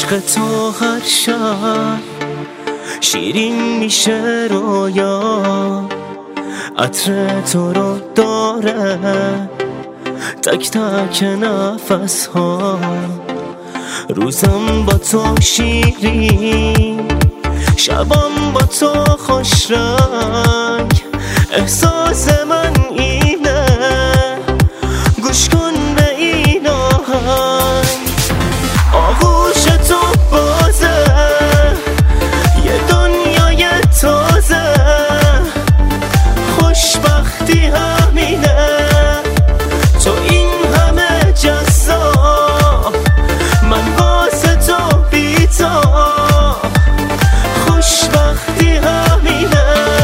عشق تو هر شب شیرین میشه رویا، عطر تو رو داره تک تک نفس ها. روزم با تو شیرین، شبم با تو خوش رنگ. احساس من اینه، گوش کن به این آهنگ. آغوش تو بازه، یه دنیای تازه. خوشبختی همینه، تو این همه جذاب، من واسه تو بی‌تاب. خوشبختی همینه.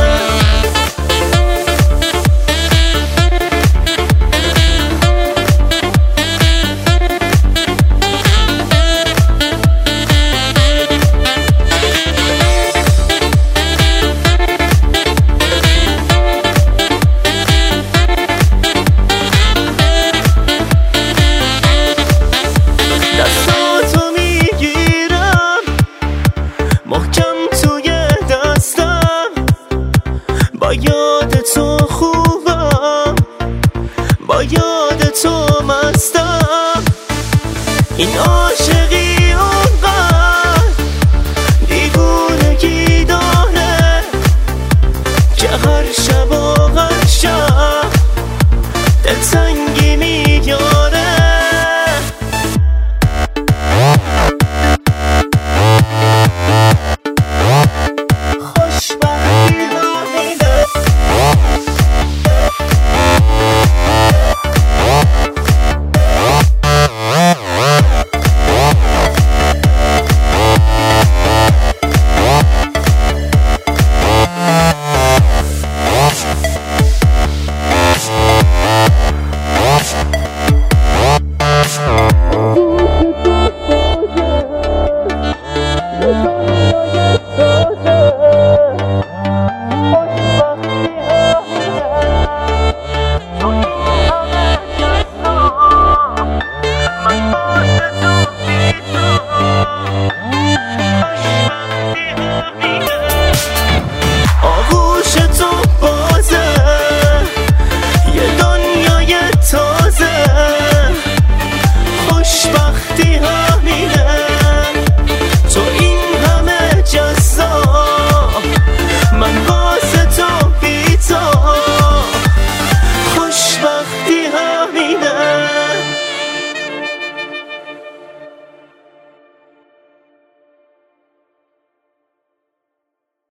با یاد تو خوبم، با یاد تو مستم. این عاشقی